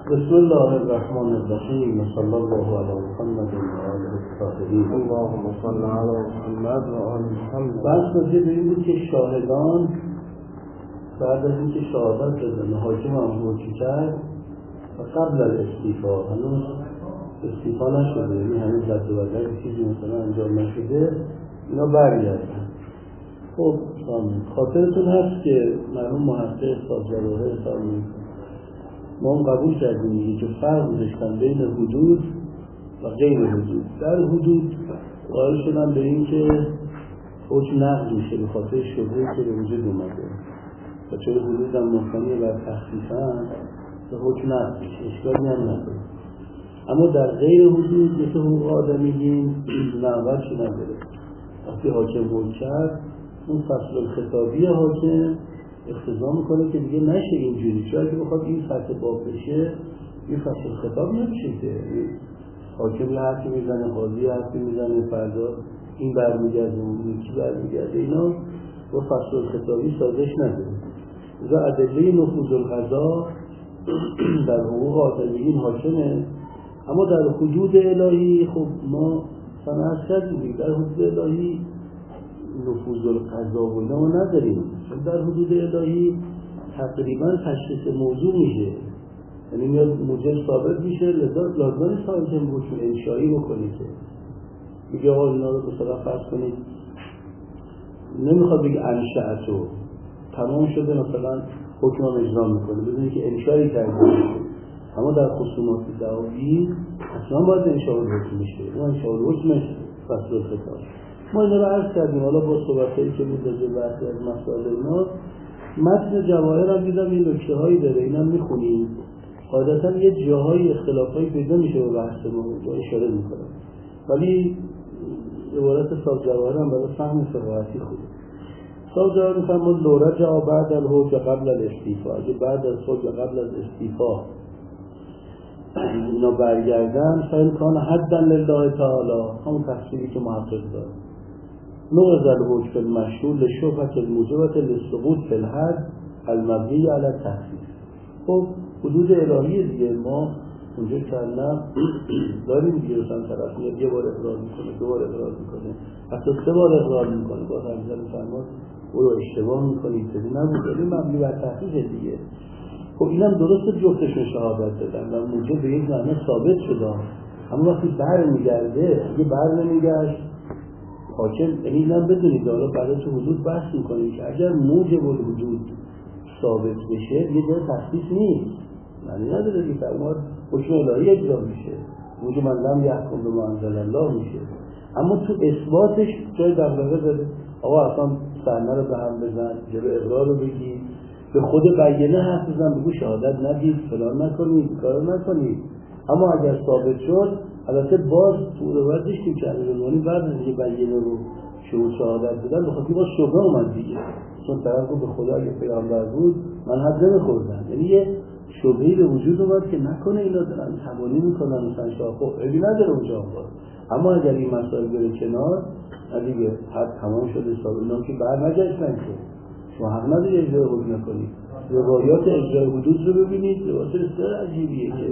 بسم الله الرحمن الرحیم و صلی الله علی محمد و آله الطاهرین. اللهم صل علی محمد و آل محمد. بحث راجع به این بود که شاهدان بعد از اینکه شهادت دادن حاکم هم حکم کرد و قبل از استیفا هنوز استیفا نشده، یعنی هنوز رد و بدل چیزی مثلا انجام نشده، اینا برگردن. خب خاطرتون هست که مرحوم محقق صاحب جواهر سامی ما هم قبول کردیم که فرق گذاشتن بین حدود و غیر حدود. در حدود قائل شدن به این که حکم نقض میشه به خاطر شبهه‌ای که به وجود اومده و چون حدود هم مبتنی بر تخفیفن به حکم نقض میشه، اشکالی هم نداره. اما در غیر حدود مثل حقوق آدمیگین نوبتشو نداره. وقتی حاکم حکم کرد اون فصل الخطابی حاکم اقتضا میکنه که دیگه نشه اینجوری، چون اگه بخواد این سطح باب بشه این فصل الخطاب نمیشه که حاکم یه حرفی میزنه، قاضی حرفی میزنه، فردا این برمیگرده اون یکی برمیگرده، اینا با فصل الخطابی سازش نداره. اذا ادله نفوذ القضا در حقوق آدمیین حاکمه، اما در حدود الهی خب ما سنعرض کردیم در حدود الهی نفوذ القضا و اینا ما نداریم، چون در حدود الهی تقریبا تشخیص موضوع میشه، یعنی میاد موجب ثابت میشه، لازم نیست حاکم حکم انشایی بکنه که میگه آقا اینا رو مثلا فرض کنید نمیخواد بگه انشأتو تمام شده مثلا حکم هم اجرا میکنه بدون که انشایی کرده میشه، اما در خصومات دعوی اصلا باید انشاء الحکم میشه، اون انشاء الحکمش فصل الخطاب. ما اینا رو عرض کردیم، حالا با صحبتایی که بود راجع به برخی از مسائل اینا متن جواهر هم دیدم این نکته هایی داره، اینا میخونیم قاعدتا یه جاهای اختلافایی پیدا میشه به بحث ما اونجا اشاره میکنم، ولی عبارت صاحب جواهر هم برای فهم فقاهتی خوبه. صاحب جواهر میفرماد لو رجع بعد الحکم قبل الاستیفا، اگه بعد از حکم قبل از استیفا اینا برگردن فامکان حدا لله تعالی، همون تفسیری که محقق داره، نوع الحکم فی المشهور لشبهة الموجبة للسقوط فی الحد المبنی علی التخفیف. خب حدود الهی دیگه ما اونجا کردن داریم دیگه، مثلا طرف میاد یه بار اقرار میکنه، دو بار اقرار میکنه، حتی سه بار اقرار میکنه، باز همزن فرماد او رو اشتباه میکنه، اینطوری نبود، ولی مبنی بر تخفیف دیگه. خب اینم درست جفتشون شهادت دادن و موجب به یک معنی ثابت شده، اما وقتی بر میگرده اگه بر نمیگشت حاکم، یعنی اینم بدونید حالا برای تو حدود بحث میکنیم که اگر موجب الحدود ثابت بشه یه جای تخصیص نیست، معنی نداره که فرماد حکم الهی اجرا میشه، موجب من لم یحکم بما انزل الله میشه، اما تو اثباتش جای دغدغه داره. آقا اصلا صحنه رو به هم بزن، جلو اقرار رو بگی، به خود بیانه حرف بزن، بگو شهادت ندید، فلان نکنید، کارو نکنید، اما اگر ثابت شد البته باز تو روایت داشتیم که امیرالمومنین بعد از اینکه بیانه رو شهادت دادن بخاطر باز شبهه اومد دیگه، چون طرف رو به خدا اگه پیامبر بود من حد نمیخوردن، یعنی یه شبهه‌ای به وجود اومد که نکنه اینا دارن تبانی میکنن مثلا خب عیبی نداره اونجا باز، اما اگر این مسائل بره کنار دیگه حد تمام شده، ثابت اینا که بر نگشتن که شما حق نداری اجرای حدود نکنید. روایات اجرای حدود رو ببینید، روایات بسیار عجیبیه که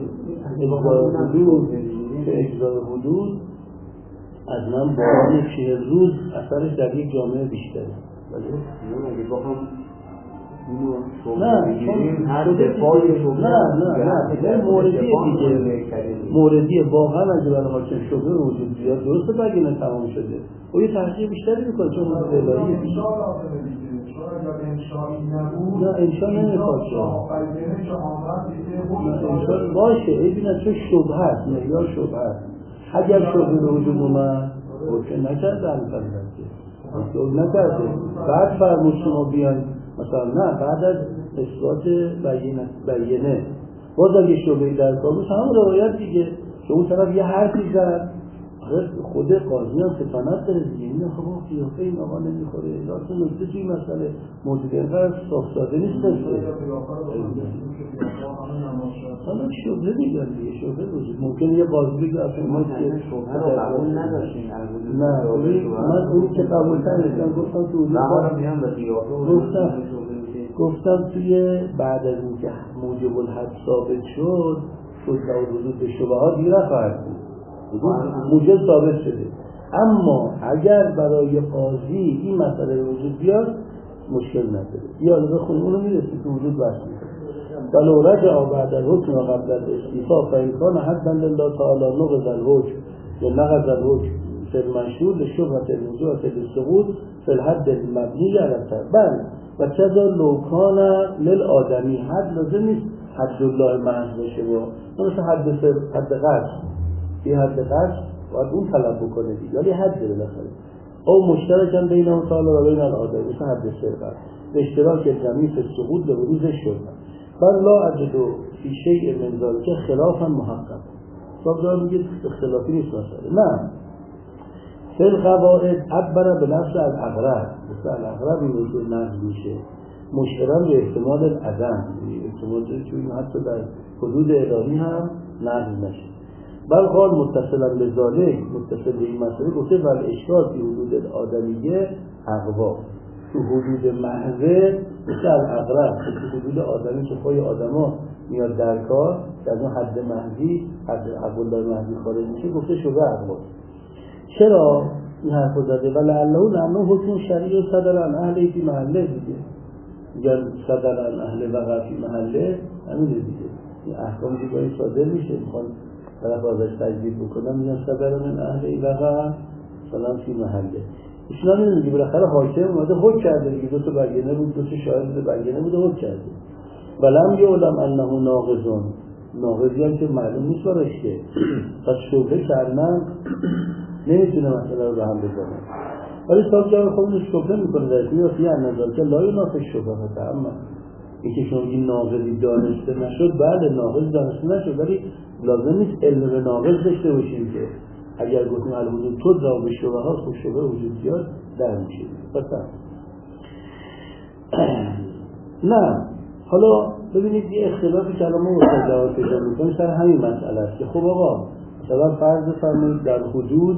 اجرای حدود از من با 40 روز اثرش در یک جامعه بیشتره. اگه بخوام نه موردیه واقعا اگه برای حاکم شبهه وجود بیاد درسته بگینه تمام شده و یه تحقیق بیشتری میکنه، چون من الهیه نه انشاء نمیخواد انشاء باشه ببینن چون شبهه هست، معیار شبهه هست، اگر شبهه به وجود اومد حکم نکرده حکم نکرده بعد فرمود شما بیان مثلا نه بعد از اثبات بیانه باز اگه شبهه در کار بود همون روایت دیگه که اون طرف یه حرفی زد، خود قاضی هم ستانت داره دیگه، این خب قیافه این آقا نمیخوره، لازم نکته توی مسئله موجود اینقدر صاف ساده نیست که حالا شبهه میگن دیگه، شبهه وجود ممکنه یه قاضی بگه اصلا ما که شبهه رو قبول نداشتیم، نه من اون که قبول نداشتم گفتم تو گفتم توی بعد از اینکه موجب الحد ثابت شد حدود به شبهات دیگه نخواهد بود، موجب ثابت شده. اما اگر برای قاضی این مسئله به وجود بیاد مشکل نداره. یا الان بخونیم اونو میرسید که وجود بحث میکنه. ولو رجع بعد الحكم قبل الاستیفاء فإن كان حدا لله تعالى نقض الحكم ونقض الحكم في المشهور لشبهة الوجوه للسقوط في الحد المبني على الترك. بله و کذا لو کان للآدمی حد لازم نیست حد الله محض باشه، با مثل حد قصد، این حد قصد باید اون طلب بکنه دیگه، ولی حد داره بالاخره. او مشترکن بین اون تعالی و بین الآدمی، مثل حد سرقت به اشتراک جمعی فی السقوط به بروز شبهه. بل لا اجد فی شیء من ذلک خلافا محقق. صاحب میگه اختلافی نیست مثلا. نه فی القواعد عبر به لفظ الاغرب، مثل الاغرب این وجود نقض میشه مشترم به احتمال العدم، احتمال چون حتی در حدود الهی هم نقض نشه. بل قال متصلا به ذالک، متصل به این مسئله گفته ول اشکال فی حدود الآدمیه اقوا، تو حدود محضه مثل الاغرب، تو حدود آدمی که پای آدما میاد در کار در اون حد محضی، حد الله محضی خارج میشه، گفته شده اقوا. چرا این حرف رو زده؟ لأنه حکم شرعی صدر عن اهل فی محله دیگه، میگن صدر عن اهل وقع فی محله، همین دیگه این احکام که باید صادر میشه، میخوان طرف ازش تجدید بکنم میگن صدر من اهل وقع مثلا فی محله. ایشون هم میگه بالاخره حاکم اومده حکم کرده دیگه، دو تا بیانیه بود، دو تا شاهد بیانیه بود، حکم کرده. ولم یعلم انه ناقضون، ناقضی هم که معلوم نیست براش که پس شبهه کردن نمیتونه مسئله رو هم بزنه. ولی ساکر خودش شبهه میکنه در این وقتی نظر که لای نافش شبهه هست. اما این که شما این ناقضی دانسته نشد، بله ناقض دانسته نشد، ولی لازم نیست علم به ناقض داشته باشیم که اگر گفتیم الوجود تو را به شبهه ها خود شبهه وجود زیاد در میشه. بسن نه حالا ببینید یه اختلافی که الان ما واسه جواب پیدا می‌کنیم سر همین مسئله است که خب آقا مثلا فرض فرمایید در حدود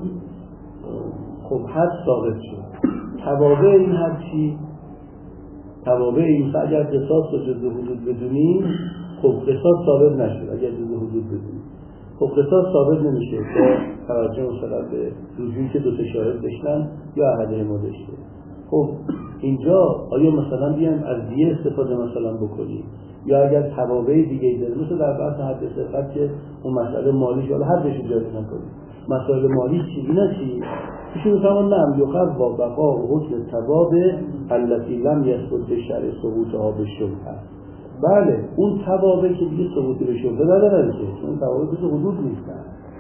خب حد ثابت شد، توابع این حد چی؟ توابع این اگر قصاص رو جزء حدود بدونیم خب قصاص ثابت نشد، اگر جزء حدود بدونیم خب قصاص ثابت نمیشه با توجه مثلا به رجوعی که دو تا شاهد داشتن یا احده ما داشته. خب اینجا آیا مثلا بیایم از دیه استفاده مثلا بکنیم یا اگر توابع دیگه ای داره، مثل در بحث حد سرقت که اون مسئله مالی حالا حدش جاری نکنیم، مسائل مالی چی اینا چی ایشون فرمان نم یقب و بقا و حکم توابع التي لم یثبت بشرع ثبوتها بالشبهه. بله اون توابع که دیگه ثبوت به شبهه نداره که اون توابع که حدود نیستن،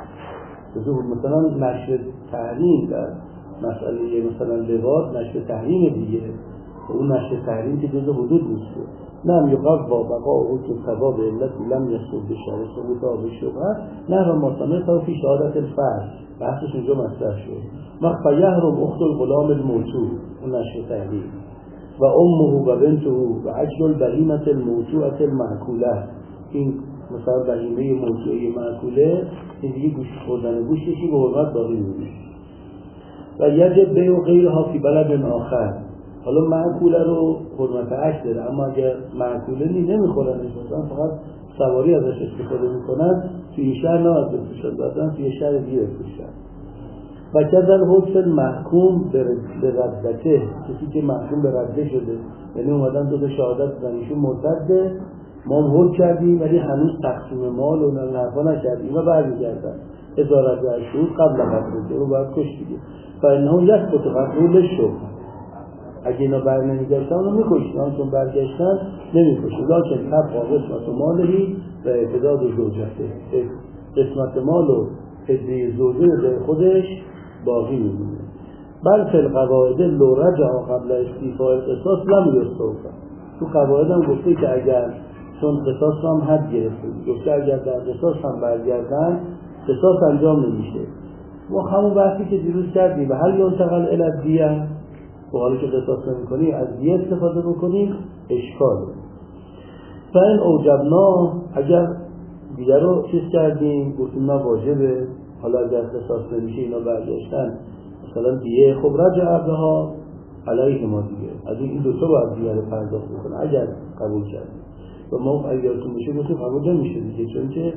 مثلا نشر تحریم در مسئله مثلا لواط نشر تحریم دیگه، اون نشر تحریم که جزء حدود نیست. نم یقب و بقا و حکم توابع التي لم یثبت بشرع ثبوتها بالشبهه نه و مصنف تا فی شهادت الفرد بحثش اینجا مطرح شد. وقت فیحرم اخت الغلام الموتور اون نشر تحریم و امه و بنته و عجل البهیمة الموتوعة المعکوله، این مثلا بهیمه موتوعه معکوله این دیگه گوش خوردن گوشتشی به حرمت باقی میمونه. و یجب بیع غیرها فی بلد آخر. حالا معکوله رو حرمت عشق داره، اما اگر معکوله نمیخورن مثلا فقط سواری ازش استفاده میکنن توی این شهر نباید بفروشن، بعدن توی شهر دیگه بفروشن. و کذل حکم محکوم به ردته، کسی که محکوم به رده شده یعنی اومدن دو تا شهادت دادن ایشون مرتده، ما هم حکم کردیم ولی هنوز تقسیم مال و نرفا نکردیم و برمیگردن ادارت و شهود قبل قتل رو باید کش دیگه و اینها یک بطه قتل شد. اگه اینا بر نمیگشتن اونو میکشتن، چون برگشتن نمیکشتن. لیکن تبقا قسمت مالهی و اعتداد زوجته، قسمت مال و عده زوجه در خودش باقی میمونه. بل فی القواعد لو رجع قبل استیفاء القصاص لم یستوفا. تو قواعد هم گفته که اگر چون قصاص هم حد گرفته، گفته اگر در قصاص هم برگردن قصاص انجام نمیشه. و همون بحثی که دیروز کردیم و هل ینتقل الی الدیه، و حالا که قصاص نمی‌کنی از دیه استفاده بکنیم اشکاله. فإن اوجبنا اگر دیگه رو چیز کردیم گفتیم ما واجبه، حالا اگر قصاص نمیشه اینا برگشتن مثلا دیه خب رجع بها علیه ما دیگه از این دو تا باید دیگه رو پرداخت بکنه اگر قبول کردیم. و ما اگرتون میشه گفتیم قبول نمیشه دیگه، چون که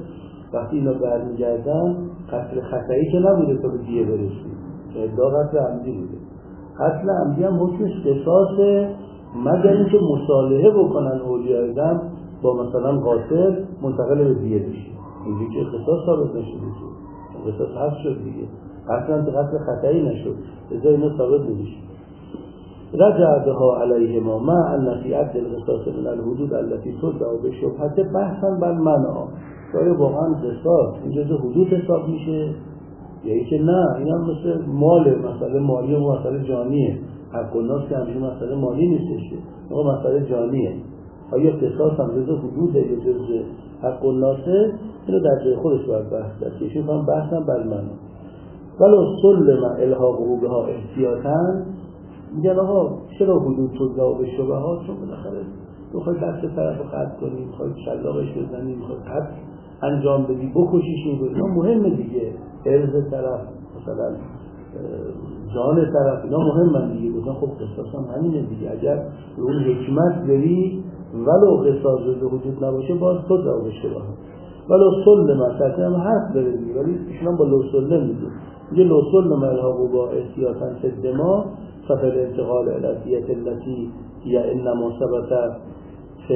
وقتی اینا برمیگردن قتل خطایی که نبوده تا به دیه برسید، که ادعا قتل عمدی بوده. قتل عمدی هم حکمش قصاصه، مگر اینکه مصالحه بکنن اولیای دم با مثلا قاتل منتقل به دیه بشه، اینجا که قصاص ثابت نشده، قصاص حذف شد دیگه، اصلا قتل خطایی نشد، ازای اینا ثابت نمیشه. رجع بها علیهما مع ان فی عد القصاص من الحدود التي تدعى بالشبهة بحثا بل منع. آیا واقعا قصاص این جزء حدود حساب میشه یا اینکه نه این هم مثل مال، مسئله مالی و مسئله جانیه، حق الناس که همچین مسئله مالی نیستشه، اما مسئله جانیه. آیا قصاص هم جزء حدوده یا جزء حق الناسه؟ اینو در جای خودش باید بحث کرد، ایشون هم بحثم بل منع. ولو سلم الحاقه بها احتیاطاً، میگن آقا چرا حدود تدعا به شبهات؟ چون بالاخره میخوای دست طرف رو قطع کنی، میخوای شلاقش بزنی، میخوای قطع انجام بدی، بکشیش، اینا مهمه دیگه، عرض طرف مثلا جان طرف اینا مهمن دیگه. گفتن خب قصاص هم همینه دیگه، اگر اون حکمت بری ولو قصاص جزء حدود نباشه باز تدعا به شبهات. ولو سلم مثلا هم حرف داره دیگه، ولی ایشون هم با لو سلم میگه، میگه لو سلم الحاقه با احتیاطاً فی الدماء ففي الانتقال الى الدية التي هي انما ثبت في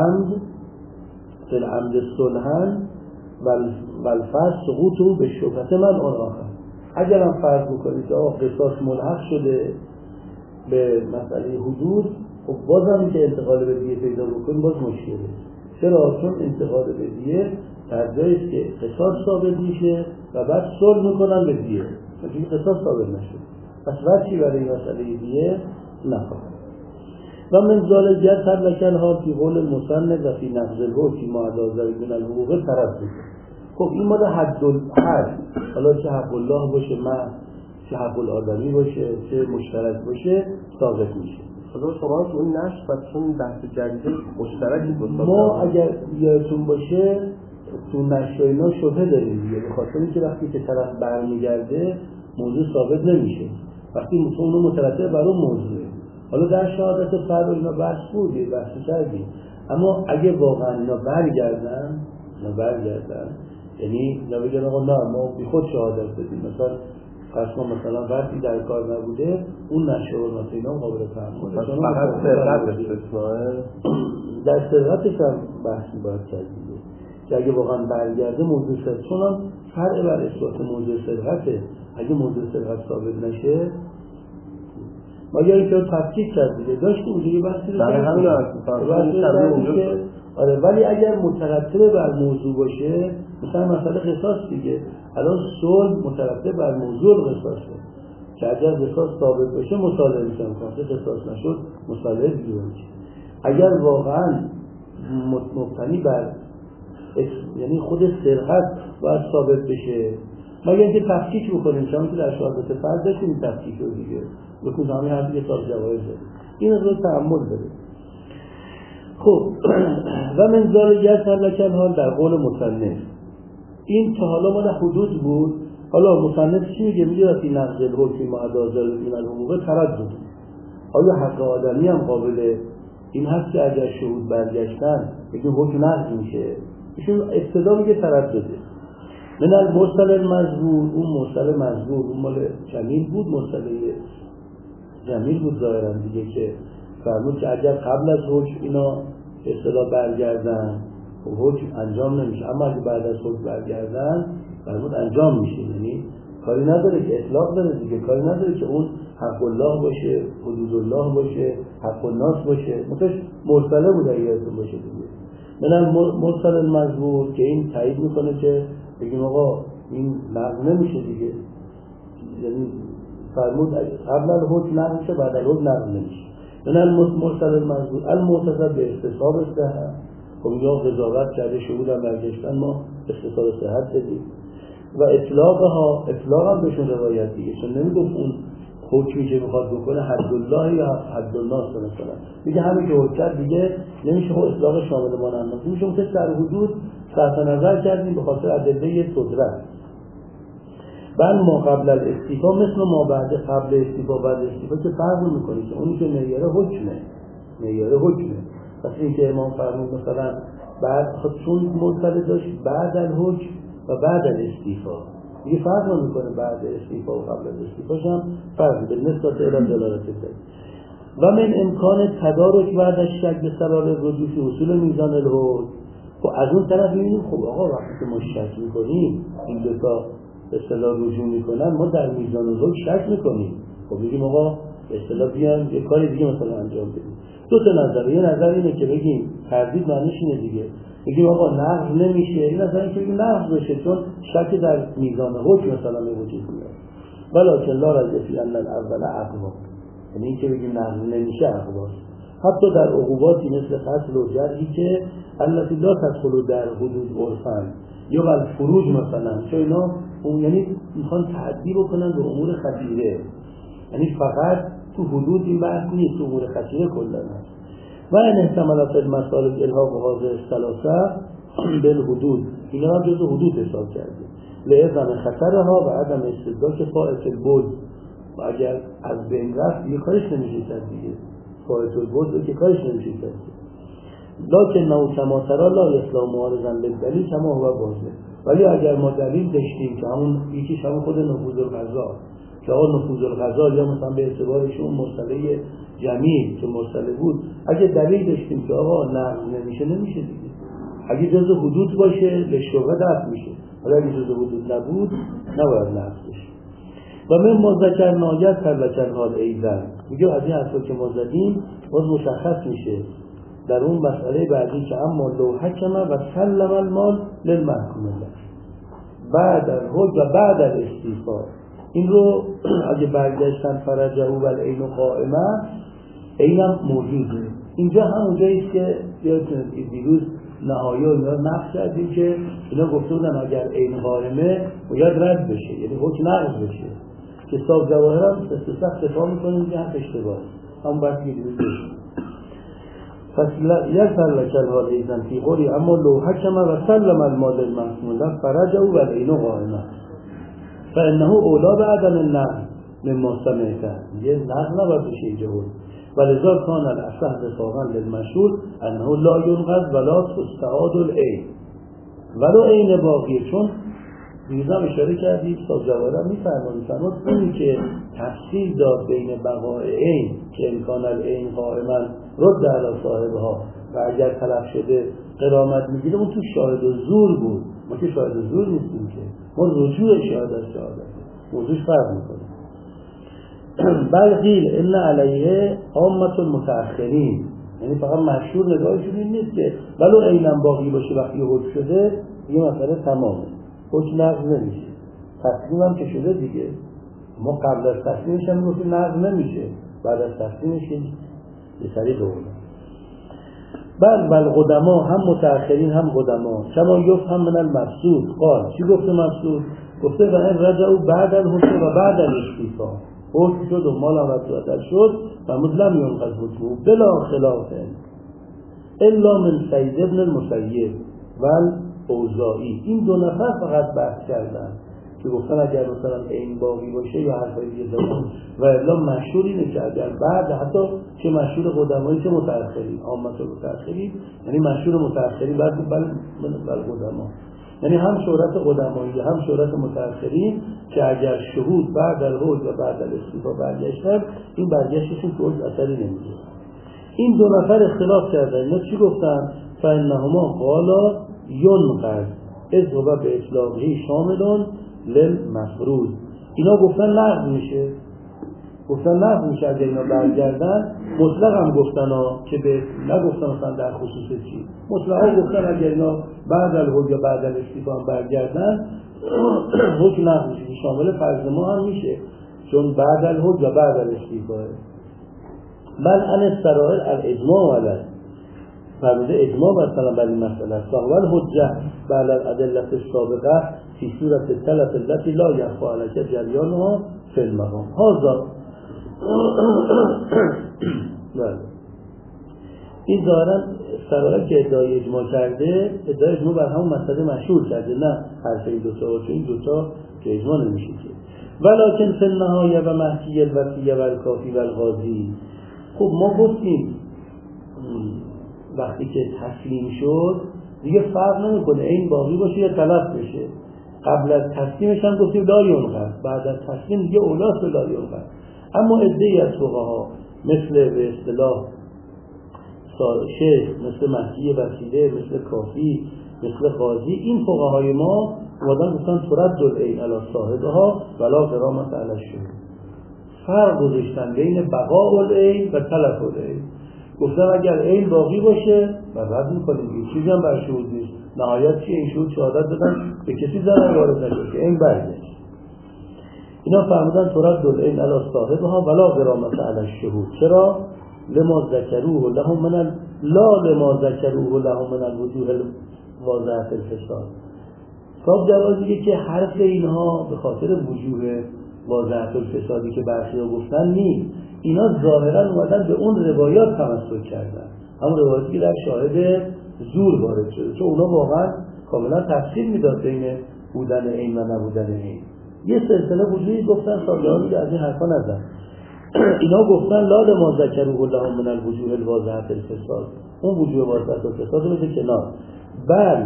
العمد الصلحا والفرض سقوط به شبهة من آخر. اگر هم فرض بکنید که قصاص ملحق شده به مسئله حدود، خب بازم که انتقال به دیه پیدا بکنید باز مشکله. چرا؟ چون انتقال به دیه در جایی است که قصاص ثابت میشه و بعد صلح میکنن به دیه، چون قصاص ثابت نشد، پس وقتی برای مسئله دیه نخواهد. و من ذالک یظهر لک الحال فی قول المصنف و فی نقض الحکم ما عدا ذلک من الحقوق تردد. خب این مال حد الحد، حالا چه حق الله باشه، چه حق الآدمی باشه، چه مشترک باشه، ثابت میشه. خدا شما تو این نشت و چون بحث جدید مشترکی بود. ما اگر یادتون باشه تو نشت و اینا شبهه داریم دیگه، به خاطر اینکه وقتی که طرف برمیگرده موضوع ثابت نمیشه، وقتی اونو مترتب بر اون موضوعه. حالا در شهادت فرد اینا بحث بود، بحث کردیم، اما اگه واقعا اینا برگردن یعنی بگن آقا نه ما بی خود شهادت بدیم، مثلا وقتی در کار نبوده اون نشورات اینا قابل تحمله، فقط سرقت استثناء، در سرقتش هم بحثی باید کرد که اگه واقعا برگرده موضوع سرقت، چون هم فرع بر اثبات موضوع سرقته، اگه موضوع سرقت ثابت نشه ما یا اینکه تفکیک کرد دیگه، داشتیم اونجا یه بحثی رو کردیم. آره، ولی اگر مترتب بر موضوع باشه، مثلا مسئله قصاص دیگه، الان صلح مترتب بر موضوع قصاصه که اگر قصاص ثابت بشه مصالحه میشه، مثلا قصاص نشد مصالحه دیگه میشه. اگر واقعا مبتنی بر یعنی خود سرقت باید ثابت بشه، مگر اینکه تفکیک بکنیم، چون که در شهادت فرد داشتیم تفکیک رو دیگه، بکنیم همین حرفی که صاحب جوایز داره، این رو تعامل داره. خب و من ذالک یظهر لک الحال در قول مصنف، این تا حالا مال حدود بود، حالا مصنف چی میگه؟ میگه فی نقض الحکم ما عدا ذلک من الحقوق تردد. آیا حق آدمی هم قابل این هست که اگر شهود برگشتن بگیم حکم نقض میشه؟ ایشون ابتدا میگه تردده. من المرسل المذکور، اون مرسل مذکور اون مال جمیل بود، مرسل جمیل بود ظاهرا دیگه، که فرمود که اگر قبل از حکم اینا اصطلاح برگردن حکم انجام نمیشه، اما اگه بعد از حکم برگردن فرمود انجام میشه. یعنی کاری نداره که اطلاق داره دیگه، کاری نداره که اون حق الله باشه، حدود الله باشه، حق الناس باشه، مثلا مرسله بود اگه یادتون باشه دیگه. من المرسل المذکور که این تایید میکنه که بگیم آقا این نقض نمیشه دیگه، یعنی فرمود قبل از حکم نقض میشه، بعد از حکم نقض نمیشه. من المرسل المذکور المعتقد به استصحاب صحت، خب یا قضاوت کرده شهود هم برگشتن ما استصحاب صحت دادیم و اطلاق هم بهشون روایت دیگه، چون نمیگفت اون حکمی که میخواد بکنه حد الله یا حد الناس مثلا، میگه همین که حکم کرد دیگه نمیشه اطلاق شامل مانند میشه، اون که در حدود صرف نظر کردیم به خاطر ادله صدرت. بعد ما قبل الاستیفا مثل ما بعد قبل استیفا بعد استیفا که فرق میکنه، که اونی که معیار حکمه. پس این که امام فرمود مثلا بعد خود چون مرسل داشت بعد الحکم و بعد الاستیفا. دیگه فرق نمیکنه بعد استیفا و قبل از استیفاش هم فرق به نسبت الی دلالت الدلیل. و من امکان تدارک بعد از شک به سبب رجوع فی اصول میزان الحج. خب از اون طرف میبینیم خب آقا وقتی که ما شک میکنیم این دو تا به اصطلاح رجوع میکنن، ما در میزان الحج شک میکنیم. خب میگیم آقا به اصطلاح بیان یه کار دیگه مثلا انجام بدیم. دو تا نظر، یه نظر اینه که بگیم تردید معنیش اینه دیگه، بگیم آقا نقض نمیشه، این نظر این که بگیم نقض بشه چون شک در میزان حکم مثلا به وجود میاد. ولکن لا رجع فی ان الاول اقوا، یعنی این که بگیم نقض نمیشه اقواست. حتی در عقوباتی مثل قتل و جرحی که التي لا تدخل در حدود عرفا یا بل فروج مثلا، چون اینا یعنی میخوان تعدی بکنن به امور خطیره، یعنی فقط تو حدود این بحث نیست، تو امور خطیره کلا هست. و این احتمالات المسائل الحاق و حاضر الثلاثه بالحدود، اینا هم جزو حدود حساب کرده لعظم خطرها و عدم استدراک فائت البعد. و اگر از بین رفت یه کارش نمیشه کرد دیگه، فائت البعد که کارش نمیشه کرد. لکن نو کما ترا لا اسلام معارضا بالدلیل کما هو واضح. ولی اگر ما دلیل داشتیم که همون یکیش همون خود نفوذ القضا، که آقا نفوذ القضا یا مثلا به اعتبارش اون مرسله جمیل که مرسله بود، اگه دلیل داشتیم که آقا نقض نمیشه دیگه، اگه جزء حدود باشه به شبهه دفع میشه، ولی اگه جزء حدود نبود نباید نقض بشه. و من ما ذکرنا یذکر حال ایزن، میگه از این حرفا که ما زدیم باز مشخص میشه در اون مسئله بعدی که اما لو حکم و سلم المال للمحکوم له بعد الحج و بعد الاستیفا، این رو اگه برگشتن فرجه و العین قائمه اینم موجوده. اینجا همون جاییست که یادتونه دیروز نهایی و اینا نقص کردیم که اینا گفته بودن اگر عین قائمه باید رد بشه، یعنی حکم نقض بشه، که صاحب جواهر هم سخت دفاع میکنیم که هم اشتباه هم باید که دیروز بشه. پس یسر لکل حال ایزن فی قولی اما لو حکم و سلم المال المحکوم له فرجه و العین قائمه فانه اولا بعدم النقض مما سمعته، یه نقض نباید بشه اینجا بود. ولذا کان الاصح رفاقا للمشهور انه لا ينقض ولا تستعاد العین ولو عین باقیه. چون دیروزم اشاره کردید صاحب جواهرم میفرماد اونی که تفصیل داد بین بقای عین که امکان العین قائما رد علی صاحبها و اگر طلب شده غرامت میگیره، اون تو شاهد و زور بود. ما که شاهد و زور نیستیم، که ما رجوع شاهد از شهادت موضوعش فرق میکنه. بل قیل ان علیه عامة المتأخرین، یعنی فقط مشهور نگاهشون این نیست که ولو عینم باقی باشه وقتی حکم شده یه مسئله تمامه، حکم نقض نمیشه. تسلیم هم که شده دیگه، ما قبل از تسلیمش هم گفتیم نقض نمیشه، بعد از تسلیمش یه سری دوله. بل قدما هم متأخرین هم قدما کما یفهم من المبسوط قال. چی گفته مبسوط؟ گفته و این رجعوا بعد الحکم و بعد الاستیفا، حکم شد و مال هم رد شد و مظلم ینقض حکمه بلا خلاف الا من سید ابن المسیب و اوزاعی. این دو نفر فقط بحث کردن که گفتن اگر مثلا عین باقی باشه یا حرفای دیگه دارن، و الا مشهور اینه که اگر بعد حتی چه مشهور قدمایی چه متأخرین، عامه متأخرین، یعنی مشهور متأخرین بعد بل قدما، یعنی هم شهرت قدمایی هم شهرت متأخرین که اگر شهود بعد الحج و بعد الاستیفا برگشتن، این برگشتشون که حج اثری نمیده. این دو نفر اختلاف کردن. اینا چی گفتن؟ فانهما قالا ینقض اذ هو به اطلاقه شاملون للمفروض. اینا گفتن نقض میشه، اگر اینا برگردن. مطلق هم گفتن که به نگفتن مثلا در خصوص چی، مطلق گفتن اگر اینا بعد الحج یا بعد الاستیفا هم برگردن حکم نقض میشه، که شامل فرض ما هم میشه چون بعد الحج و بعد الاستیفا. بل ان السرائر الاجماع علیه، فرموده اجماع مثلا بر این مسئله است. و الحجه بعد الادله السابقه فی صورت التلف التي لا يخفى عليك جریانها فی المقام هذا. این ظاهرا سرائر که ادعای اجماع کرده، ادعای اجماع بر همون مسئله مشهور کرده، نه حرف این دوتا، چون این دوتا که اجماع نمیشه که. ولکن فی النهایه و محکی الوصیه و الکافی و الغازی. خب ما گفتیم وقتی که تسلیم شد دیگه فرق نمیکنه این باقی باشه یا تلف بشه، قبل از تسلیمش هم گفتیم لا ینقض، بعد از تسلیم دیگه اولاس لا ینقض. اما عده‌ای از فقها مثل به اصطلاح شیخ، مثل مهدی وسیله، مثل کافی، مثل قاضی، این فقهای ما اومدن گفتن ترد العین علی صاحبها ولا غرامة علی الشهود. فرق گذاشتن بین بقاء العین و تلف العین. گفتن اگر عین باقی باشه و رد میکنیم دیگه، چیزی هم بر شهود نیست. نهایت چیه؟ این شهود شهادت بدن به کسی ضرر وارد نشه که عین برگشت. اینا فرمودن ترد العین علی صاحبها ولا غرامة علی الشهود. چرا؟ لما ذکروه لهم من لا لما ذکروه لهم من الوجوه الواضحة الفساد. صاحب جواز میگه که حرف اینها به خاطر وجوه واضحة الفسادی که برخی‌ها گفتن نیست، اینا ظاهرا اومدن به اون روایات تمسک کردن، همون روایاتی که در شاهد زور وارد شده، چون اونا واقعا کاملا تفصیل میداد بین بودن عین و نبودن عین. یه سلسله وجوهی گفتن صاحب جواز میگه از این حرفا نزن. اینا گفتن لا لما ذکروه لهم من الوجوه الواضحة الفساد، اون وجوه واضحة الفساد رو بده کنار، بل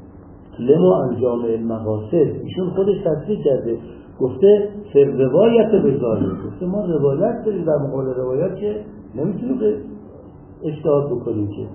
لما انجام المقاصد. ایشون خودش تصریح کرده، گفته فر روایت به ظاهر، گفته ما روایت داریم در مقابل روایت که نمیتونیم به اجتهاد بکنیم که.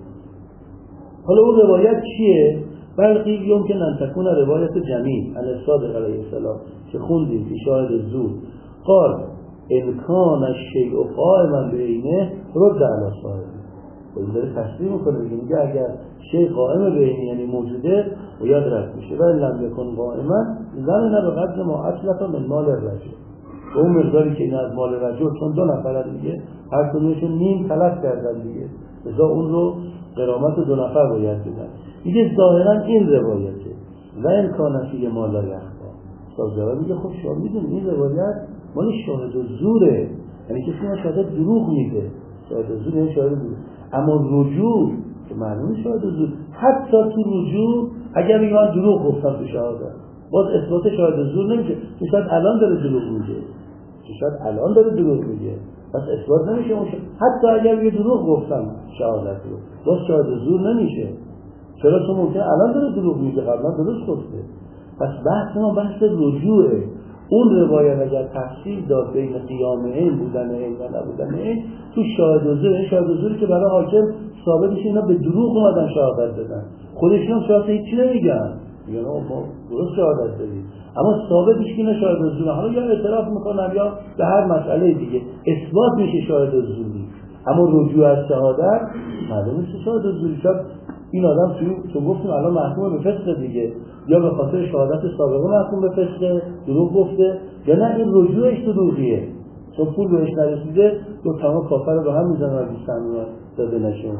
حالا اون روایت چیه؟ بلقی یمکن ان تکون روایت جمیل عن الصادق علیه السلام که خوندیم فی شاهد زور قال ان کان الشیء قائما بعینه رد علی صاحبه. این داره تصریح میکنه، میگه اگر شیء قائم بعینه یعنی موجوده باید رد میشه، و لم یکن قائما زن به قدر ما اطلق من مال الرجل. اون مقداری که این از مال رجل، چون دو نفر دیگه هر کدومشون نیم تلف کردن دیگه، لذا اون رو غرامت دو نفر باید بدن. میگه ظاهرا این روایته و این کانفی ما لا یخفا. سازدار میگه خب شما میدونید این روایت مال شاهد و زوره، یعنی کسی ما شاهد دروغ میده، شاهد و زور یعنی شاهد دروغ. اما رجوع که معلومه شاهد و زور، حتی تو رجوع اگر میگن دروغ گفتن تو شهادت، باز اثبات شاهد و زور نمیشه، تو شاید الان داره دروغ میگه، تو شاید الان داره دروغ میگه، پس اثبات نمیشه. حتی اگر یه دروغ گفتن شهادت رو، باز شاهد و زور نمیشه. چرا؟ تو ممکنه الان داره دروغ میگه، قبلا درست گفته. پس بحث ما بحث رجوعه. اون روایت اگر تفصیل داد بین قیام عین، بودن عین و نبودن عین، تو شاهد و زور، شاهد و زوری که برای حاکم ثابت میشه اینا به دروغ اومدن شهادت دادن، خودشون هم شاهد هیچی نمیگن، میگن ما درست شهادت دادیم، اما ثابت میشه که اینا شاهد و زور. حالا یا اعتراف میکنن یا به هر مسئله دیگه اثبات میشه شاهد و زوری، اما رجوع از شهادت معلومه میشه شاهد و زوری. شاید این آدم تو گفتیم الان محکوم به فسق دیگه، یا به خاطر شهادت سابقه محکوم به فسق، دروغ گفته، یا نه این رجوعش دروغیه، چون پول بهش نرسیده دو تمام کافر رو به هم میزنن و بیستن داده نشون.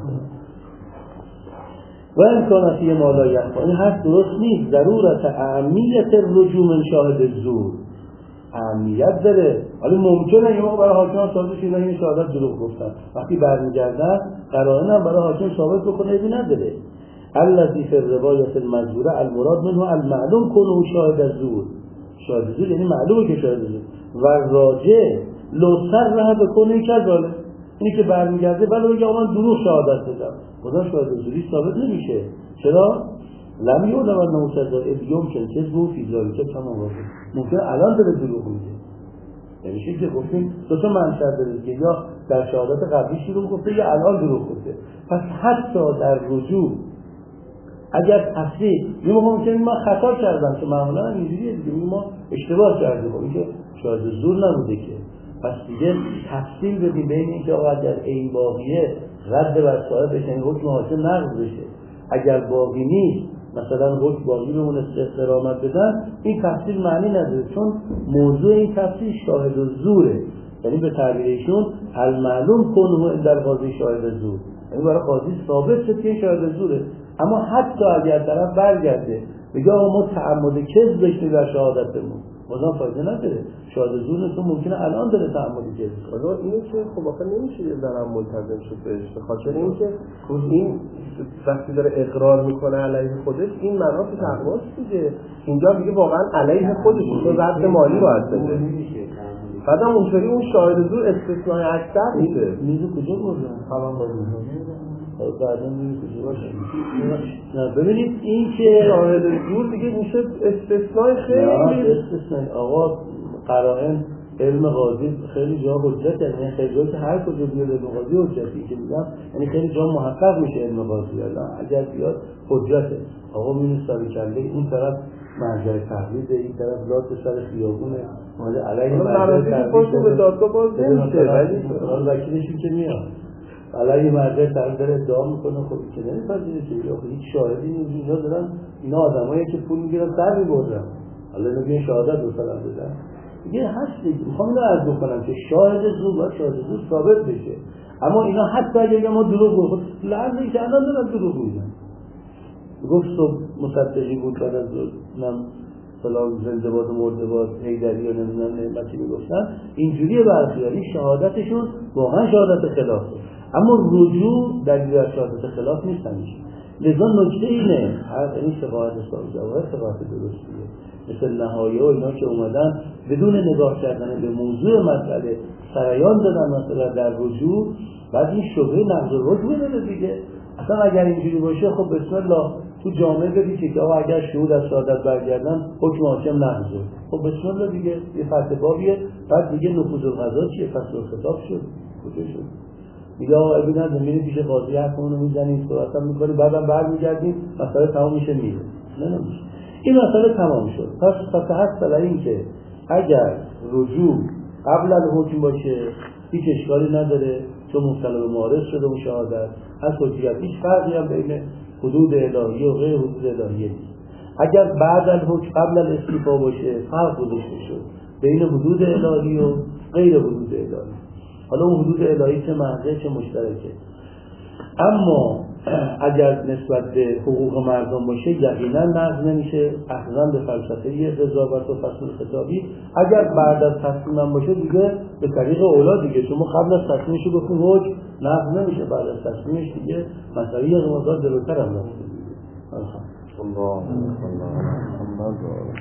و امکاناتی ما لا یخفا، این حرف درست نیست. ضرورت اهمیت رجوع من شاهد زور اهمیت داره. ولی ممکنه یه موقع برای حاکم ثابت شه این شهادت دروغ گفتن، وقتی برمیگردن قرائن هم برای حاکم ثابت بکنه ایدی نداره. الذی فی الروایت المذکوره المراد منه المعلوم کنه شاهد زور. شاهد زور یعنی معلومه که شاهد زور، و راجع لو صرح بکنه کذاله، اینی که برمیگرده ولی بگه من دروغ شهادت دادم، خدا شاهد زوری ثابت نمیشه. چرا؟ لم یعلم انه کذاب یمکن کذبه فی ذلک کما هو. ممکن الان داره دروغ میگه، یعنی چیزی که گفتیم دو تا منشأ داره دیگه، یا در شهادت قبلی شروع گفته یا الان دروغ گفته. پس حتی در رجوع اگر تصریح یه موقع ممکنه ما خطا کردم که معمولا هم اینجوریه دیگه، ما اشتباه کردیم، این که شاید زور نبوده که، پس دیگه تفصیل بدیم بین این که اگر این باقیه رد بر صاحب بشه، این حکم حاکم نقض بشه، اگر باقی نیست مثلا حکم باقی بمونه استقامت بدن، این تفصیل معنی نداره، چون موضوع این تفصیل شاهد و زوره، یعنی به تعبیر ایشون المعلوم کنه در قاضی شاهد زور، یعنی برای قاضی ثابت شد که شاهد زوره. اما حتی اگر طرف برگرده بگه ما تعمد کذب داشتیم در شهادتمون، بازم فایده نداره، شاهد زور نتون ممکنه الان داره تعمد کذب. حالا اینو که خب آخه نمیشه درم ملتزم شد بهش، به خاطر اینکه این وقتی داره اقرار میکنه علیه خودش، این مناط تقواست دیگه، اینجا میگه واقعا علیه خودش تو رد مالی باید بده، بعدم اونطوری اون شاهد زور استثنای اکثر میشه. میزو کجا بردن؟ خبر بازی بعدا میگه باشه. نه ببینید این که شاهد زور دیگه میشه استثناء خیلی استثناء. آقا قرائن علم قاضی خیلی جا حجت، یعنی خیلی جا که هر کجا بیاد علم قاضی حجتی که میگم، یعنی خیلی جا محقق میشه علم قاضی. الان اگر بیاد حجته، آقا می‌بینی سر کله این طرف مرجع تقلید، این طرف لات سر خیابونه مال علیه مرجع تقلید به دادگاه باز نمیشه، ولی وکیلشون که میاد علیه مرجع تقلید داره ادعا میکنه. خب که نمی‌پذیره که هیچ شاهدی نیست. اینا دارن، اینا آدمایی که پول میگیرن سر میبردن، حالا اینا بیان شهادت مثلا بدن دیگه هست دیگه. میخوام اینو عرض بکنم که شاهد زور باید شاهد زور ثابت بشه، اما اینا حتی اگه ما دروغ بگیم لعنتی که الان دارن دروغ میگن. گفت صبح مصدقی بود بعد از نم فلان زنده باد و مرده باد حیدری یا نمیدونم نعمتی میگفتن، اینجوریه برخیاری شهادتشون واقعا شهادت خلافه، اما رجوع دلیل از شهادت خلاف نیست همیشه. لذا نکته اینه این شقاعت جواهر شقاعت درستیه، مثل نهایه و اینا که اومدن بدون نگاه کردن به موضوع مسئله سریان دادن مثلا در رجوع، بعد این شبهه نقض رجوع داره دیگه. اصلا اگر اینجوری باشه خب بسم الله تو جامعه بگی که اگر شهود از شهادت برگردن حکم حاکم نقضه، خب بسم الله دیگه یه فتح بابیه. بعد دیگه نفوذ القضا چیه؟ فصل الخطاب شد کجا شد؟ میگه آقا ابی نداریم میریم پیش قاضی حکمونو میزنیم صحبت هم میکنیم بعدم برمیگردیم مسئله تمام میشه میره. نه نمیشه. این مسئله تمام شد. پس هست برای این که اگر رجوع قبل از حکم باشه هیچ اشکالی نداره، چون مبتلا به معارض شده مشاهدت از حجیت، هیچ فرقی هم بین حدود الهی و غیر حدود الهی نیست. اگر بعد از حکم قبل از استیفا باشه فرق گذاشته شد بین حدود الهی و غیر حدود الهی. حالا اون حدود الهی چه محضه چه مشترکه، اما اگر نسبت به حقوق مردم باشه یقینا نقض نمیشه، اخذاً به فلسفه قضاوت و فصل خطابی. اگر بعد از تصمیم باشه دیگه به طریق اولا دیگه، چون ما قبل از تصمیمش گفتیم حکم نقض نمیشه، بعد از تصمیمش دیگه مسئله یه مقدار جلوتر هم رفته دیگه. الله